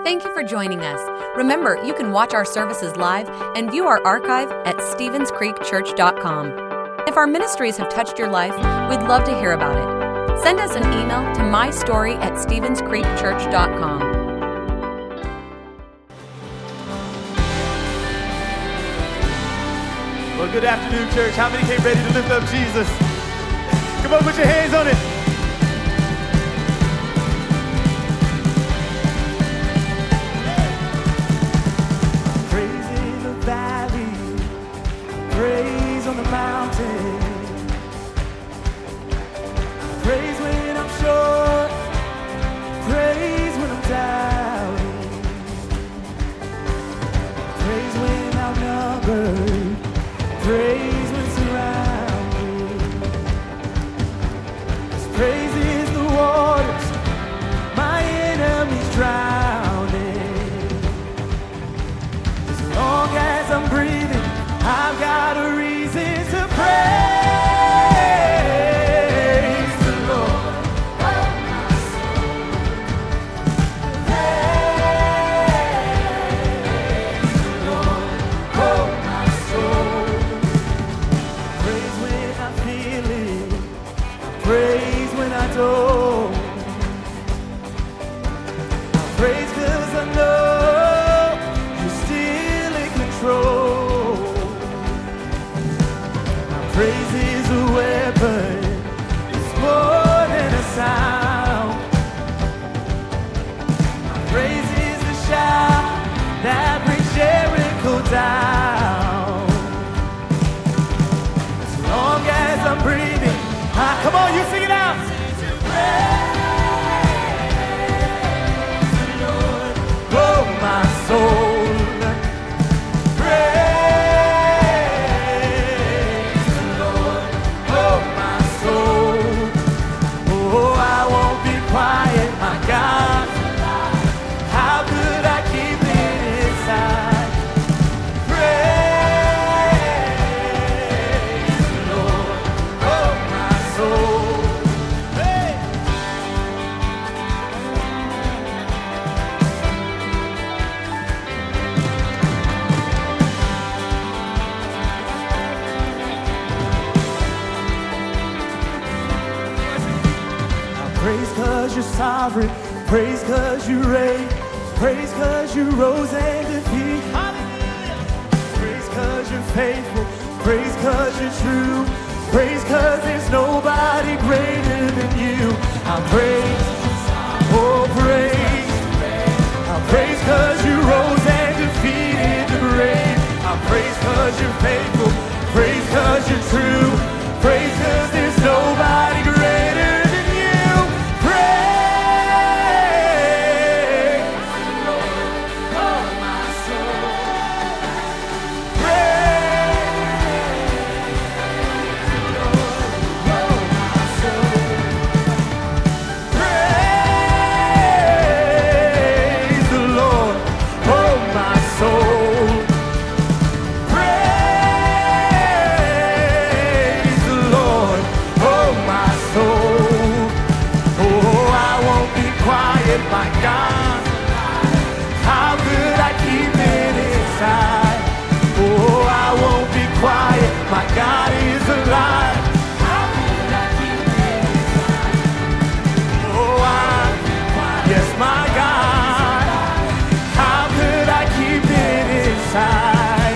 Thank you for joining us. Remember, you can watch our services live and view our archive at StevensCreekChurch.com. If our ministries have touched your life, we'd love to hear about it. Send us an email to mystory@StevensCreekChurch.com. Well, good afternoon, church. How many came ready to lift up Jesus? Come on, put your hands on it. Praise in the valley, praise on the mountain. Praise when I'm short, praise when I'm doubting. Praise when outnumbered, praise when surrounded. His praise is the waters my enemies drowning. As long as I'm breathing, I've got a reason to praise the Lord. Oh, my soul. Praise the Lord. Oh, my soul. Praise when I feel it. Praise when I don't. I praise 'cause I know you're still in control. My praise is a weapon. It's more than a sound. My praise is the shout that brings Jericho down. As long as I'm breathing, come on, you sing it out. Praise the Lord, oh my soul. Praise the Lord, oh my soul. Oh, I won't be quiet, my God. How could I keep it inside? Praise the Lord, oh my soul. Hey! Praise 'cause you're sovereign, praise 'cause you reign, praise 'cause you rose and defeat. Hallelujah! Praise 'cause you're faithful, praise 'cause you're true, praise 'cause there's nobody greater than you. I praise, oh praise, I praise 'cause you rose and defeated the grave. I praise 'cause you're faithful, praise 'cause you're true, praise 'cause there's nobody greater than you. Praise the Lord, oh my soul. Praise the Lord, oh my soul. Praise the Lord, oh my soul. Praise the Lord, oh my soul. Oh, I won't be quiet, my God. How could I keep it inside? Oh, I won't be quiet, my God is alive. How could I keep it inside? Oh, yes, my God. How could I keep it inside?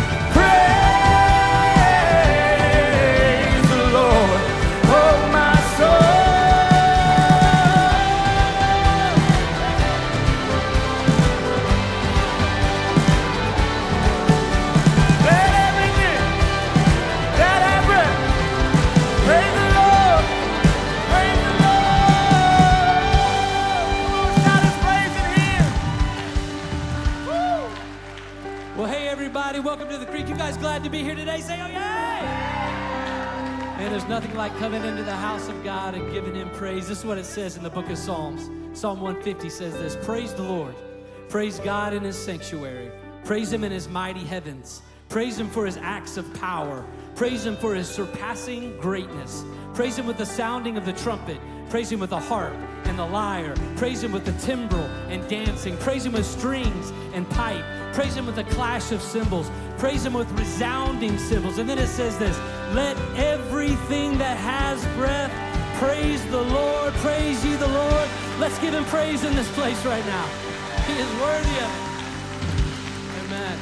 Praise the Lord, oh my soul. Let everything that have breath praise the Lord, praise the Lord. Shout His praise in here. Woo! Well, hey, everybody. Welcome to the Creek. You guys glad to be here today? Say, oh, yay! Man, there's nothing like coming into the house of God and giving Him praise. This is what it says in the book of Psalms. Psalm 150 says this: praise the Lord. Praise God in His sanctuary. Praise Him in His mighty heavens. Praise Him for His acts of power. Praise Him for His surpassing greatness. Praise Him with the sounding of the trumpet. Praise Him with the harp and the lyre. Praise him with the timbrel and dancing. Praise him with strings and pipe. Praise him with a clash of cymbals. Praise him with resounding cymbals. And then it says this, let everything that has breath praise the Lord. Praise ye the Lord. Let's give him praise in this place right now. He is worthy of it. Amen.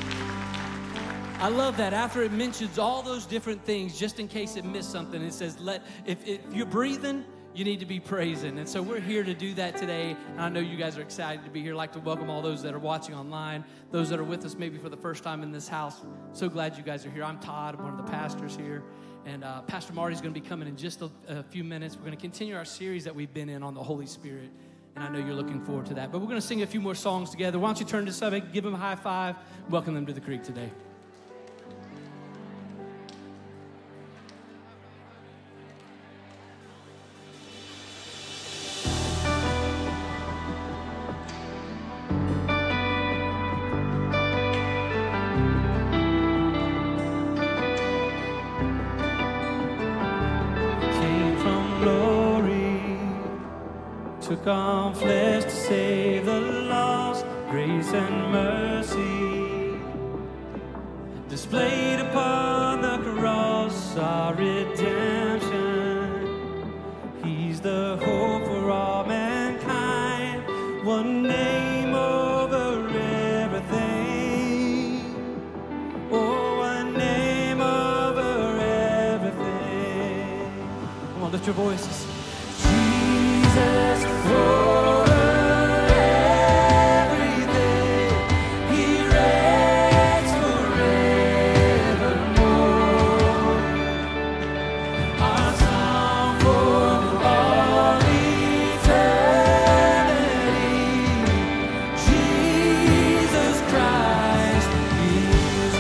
I love that. After it mentions all those different things, just in case it missed something, it says, if you're breathing, you need to be praising. And so we're here to do that today. And I know you guys are excited to be here. I'd like to welcome all those that are watching online, those that are with us maybe for the first time in this house. So glad you guys are here. I'm Todd. I'm one of the pastors here. And Pastor Marty's going to be coming in just a few minutes. We're going to continue our series that we've been in on the Holy Spirit. And I know you're looking forward to that. But we're going to sing a few more songs together. Why don't you turn to somebody, give them a high five, welcome them to the Creek today. Took on flesh to save the lost, grace and mercy displayed upon the cross, our redemption. He's the hope for all mankind, one name over everything. Oh, one name over everything. Come on, lift your voices. Jesus, over everything, he reigns forevermore. Our song for all eternity, Jesus Christ is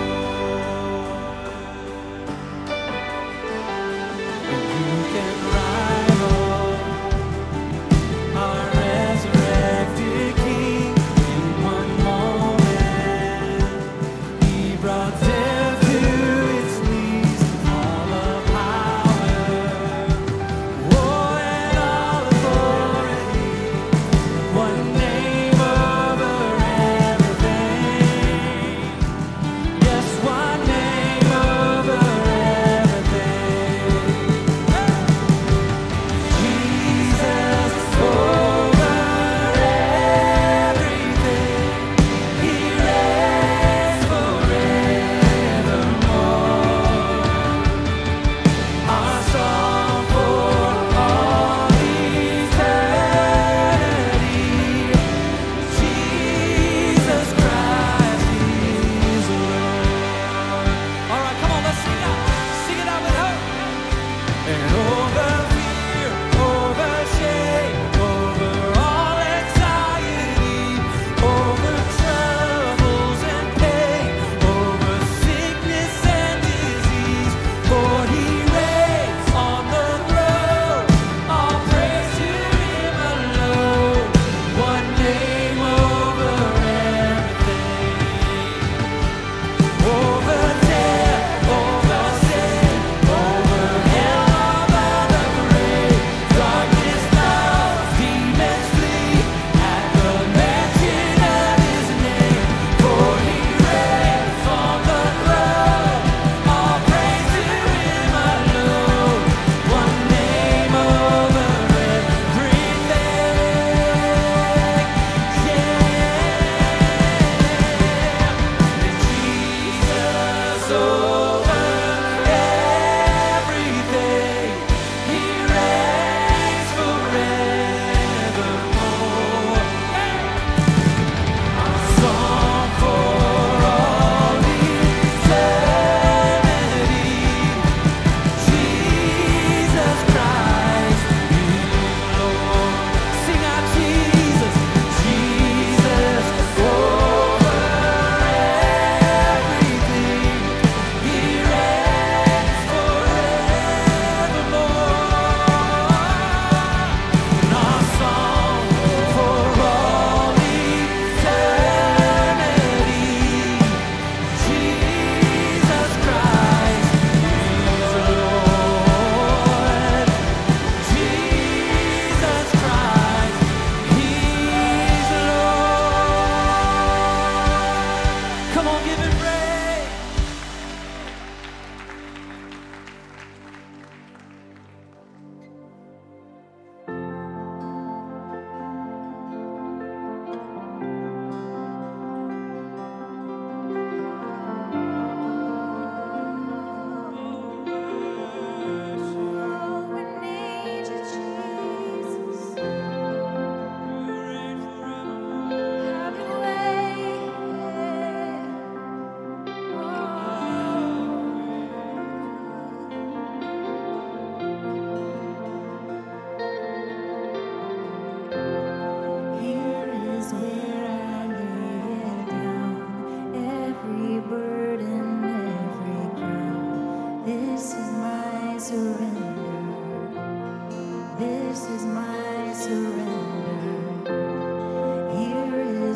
Lord. And you can rise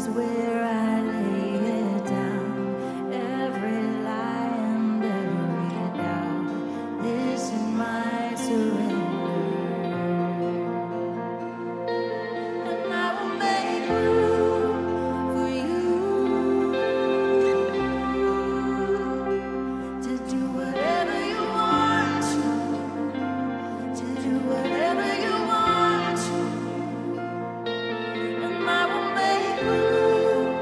is where I lay it down. Every lie and every doubt. This is my surrender. And I will make room for you to do whatever you want to do whatever you want to. And I will make room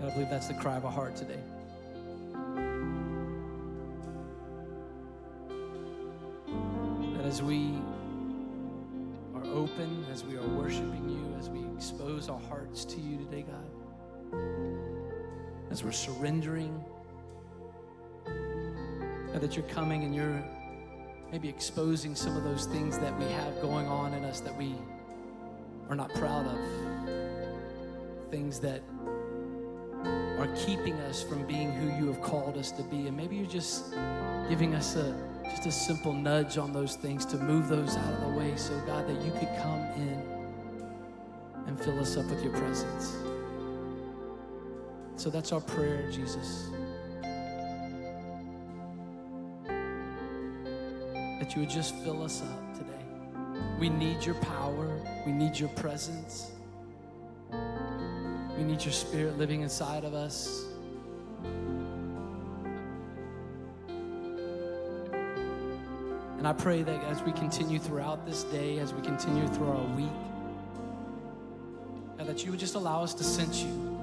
I believe that's the cry of our heart today. That as we are open, as we are worshiping you, as we expose our hearts to you today, God, as we're surrendering, God, that you're coming and you're maybe exposing some of those things that we have going on in us that we are not proud of, things that are keeping us from being who you have called us to be. And maybe you're just giving us just a simple nudge on those things to move those out of the way so, God, that you could come in and fill us up with your presence. So that's our prayer, Jesus. That you would just fill us up today. We need your power. We need your presence. We need your spirit living inside of us. And I pray that as we continue throughout this day, as we continue through our week, God, that you would just allow us to sense you,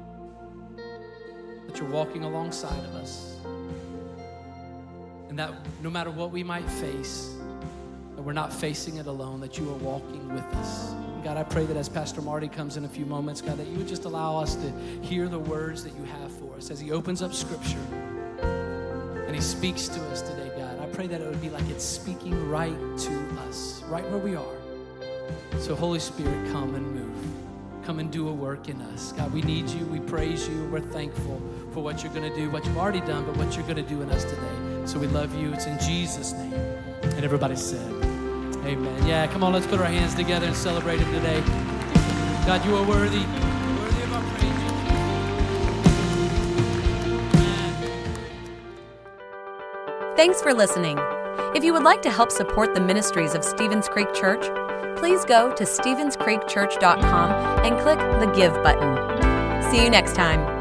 that you're walking alongside of us, and that no matter what we might face, that we're not facing it alone, that you are walking with us. And God, I pray that as Pastor Marty comes in a few moments, God, that you would just allow us to hear the words that you have for us as he opens up Scripture and he speaks to us today, God. I pray that it would be like it's speaking right to us, right where we are. So Holy Spirit, come and move. Come and do a work in us. God, we need you. We praise you. We're thankful for what you're going to do, what you've already done, but what you're going to do in us today. So we love you. It's in Jesus' name. And everybody said, amen. Yeah, come on, let's put our hands together and celebrate him today. God, you are worthy. Worthy of our praise. Amen. Thanks for listening. If you would like to help support the ministries of Stevens Creek Church, please go to StevensCreekChurch.com and click the Give button. See you next time.